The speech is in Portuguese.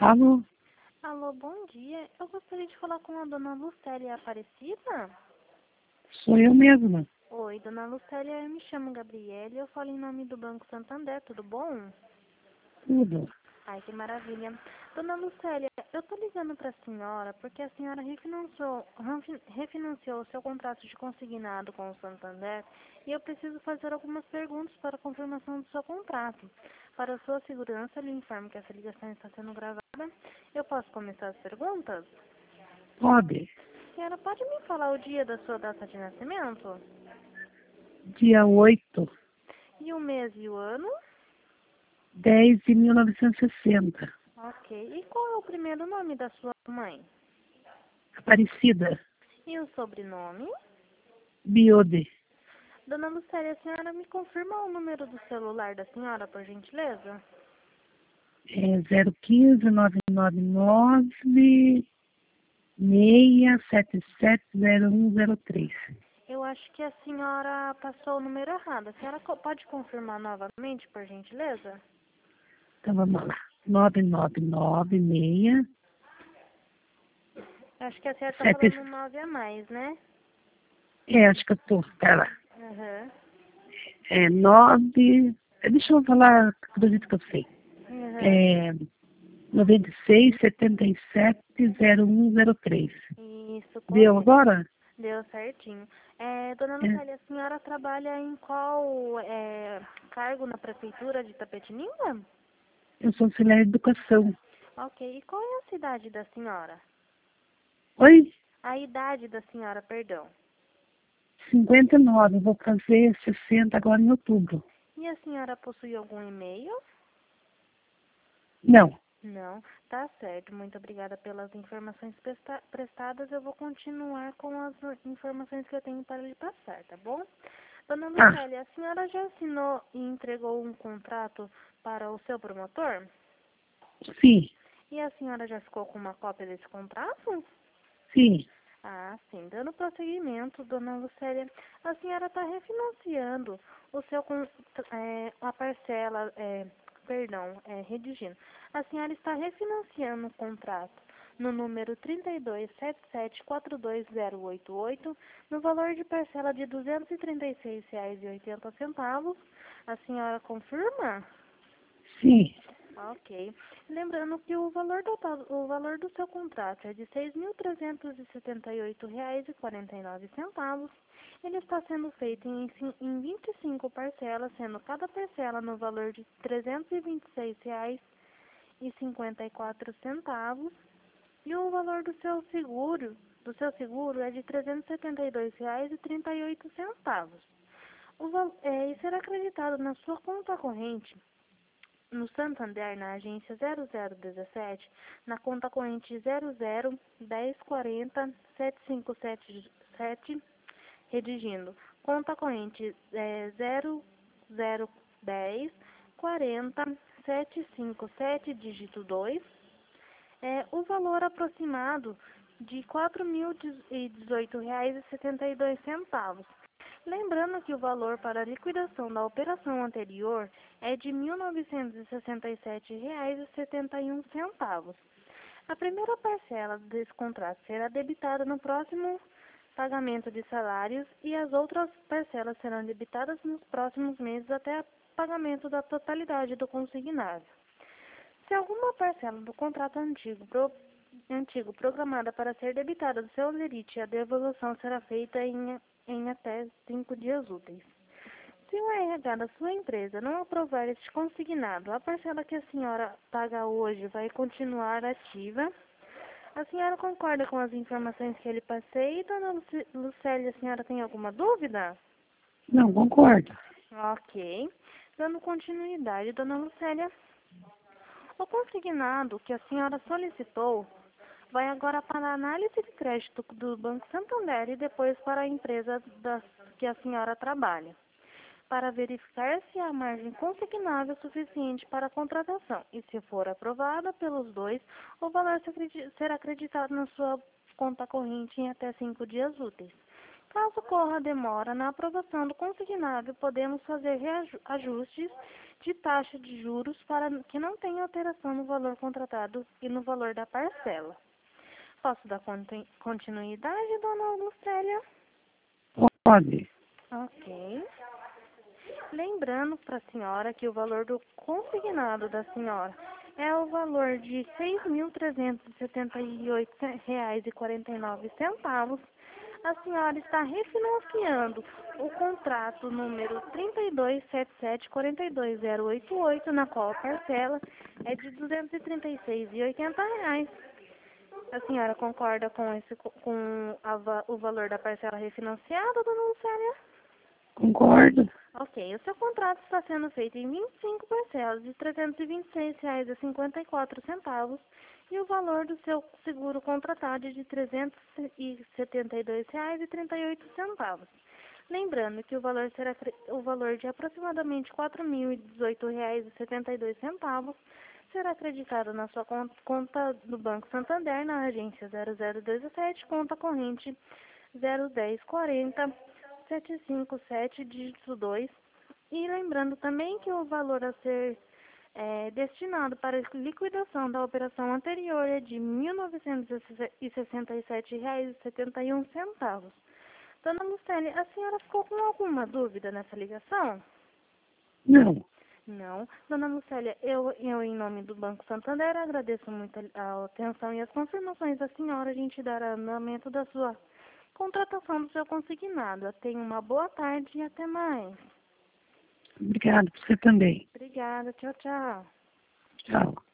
Alô? Alô, bom dia. Eu gostaria de falar com a dona Lucélia Aparecida. Sou eu mesma. Oi, dona Lucélia, eu me chamo Gabriele e eu falo em nome do Banco Santander, tudo bom? Tudo. Ai, que maravilha. Dona Lucélia, eu tô ligando para a senhora porque a senhora refinanciou o seu contrato de consignado com o Santander e eu preciso fazer algumas perguntas para a confirmação do seu contrato. Para a sua segurança, lhe informo que essa ligação está sendo gravada. Eu posso começar as perguntas? Pode. Senhora, pode me falar o dia da sua data de nascimento? Dia 8, E o mês e o ano? 10 de 1960. Ok. E qual é o primeiro nome da sua mãe? Aparecida. E o sobrenome? Biode. Dona Lucélia, a senhora me confirma o número do celular da senhora, por gentileza? É 015 999 6770103. Eu acho que a senhora passou o número errado. A senhora pode confirmar novamente, por gentileza? Então vamos lá. 9996 Eu acho que a senhora está 7. falando 9 a mais, né? Acho que eu tô. Pera. Aham. É 9. Deixa eu falar do jeito que eu sei. Aham. É 96770103. Isso, Deu correto. agora? Deu certinho. Dona É. Lucélia, a senhora trabalha em qual cargo na prefeitura de Itapetininga? Eu sou auxiliar de educação. Ok. E qual é a cidade da senhora? Oi? A idade da senhora, perdão. 59. Vou fazer 60 agora em outubro. E a senhora possui algum e-mail? Não. Não, tá certo. Muito obrigada pelas informações prestadas. Eu vou continuar com as informações que eu tenho para lhe passar, tá bom? Dona Ah, Lucélia, a senhora já assinou e entregou um contrato para o seu promotor? sim. E a senhora já ficou com uma cópia desse contrato? Sim. Ah, sim. Dando prosseguimento, dona Lucélia, a senhora está refinanciando o seu, a parcela, redigindo. A senhora está refinanciando o contrato no número 3277422088, no valor de parcela de R$ 236,80. A senhora confirma? Sim. Ok. Lembrando que o valor do seu contrato é de R$ 6.378,49. Ele está sendo feito em 25 parcelas, sendo cada parcela no valor de R$ 326,54. E o valor do seu seguro é de R$ 372,38. E será acreditado na sua conta corrente no Santander, na agência 0017, na conta corrente 0010407577, redigindo. Conta corrente 0010407757, dígito 2. O valor aproximado de R$ 4.018,72. Lembrando que o valor para a liquidação da operação anterior é de R$ 1.967,71. A primeira parcela desse contrato será debitada no próximo pagamento de salários e as outras parcelas serão debitadas nos próximos meses até o pagamento da totalidade do consignado. Se alguma parcela do contrato antigo programada para ser debitada do seu lerite, a devolução será feita em até 5 dias úteis. Se o RH da sua empresa não aprovar este consignado, a parcela que a senhora paga hoje vai continuar ativa. A senhora concorda com as informações que eu lhe passei? Dona Lucélia, a senhora tem alguma dúvida? Não, concordo. Ok. Dando continuidade, dona Lucélia, o consignado que a senhora solicitou vai agora para a análise de crédito do Banco Santander e depois para a empresa que a senhora trabalha, para verificar se a margem consignável é suficiente para a contratação. E se for aprovada pelos dois, o valor será acreditado na sua conta corrente em até 5 dias úteis. Caso ocorra demora na aprovação do consignado, podemos fazer ajustes de taxa de juros para que não tenha alteração no valor contratado e no valor da parcela. Posso dar continuidade, dona Lucélia? Pode. Ok. Lembrando para a senhora que o valor do consignado da senhora é o valor de R$ 6.378,49. A senhora está refinanciando o contrato número 3277422088, na qual a parcela é de R$ 236,80. A senhora concorda com o valor da parcela refinanciada, dona Lucélia? Concordo. Ok, o seu contrato está sendo feito em 25 parcelas de R$ 326,54 e o valor do seu seguro contratado é de R$ 372,38. Lembrando que o valor de aproximadamente R$ 4.018,72 será acreditado na sua conta do Banco Santander, na agência 0017, conta corrente 01040 757, dígito 2. E lembrando também que o valor a ser destinado para a liquidação da operação anterior é de R$ 1.967,71. Dona Lucélia, a senhora ficou com alguma dúvida nessa ligação? Não. Não. Dona Lucélia, eu em nome do Banco Santander agradeço muito a atenção e as confirmações da senhora. A gente dará andamento da sua contratação do seu consignado. Tenha uma boa tarde e até mais. Obrigado, você também. Obrigada. Tchau, tchau. Tchau.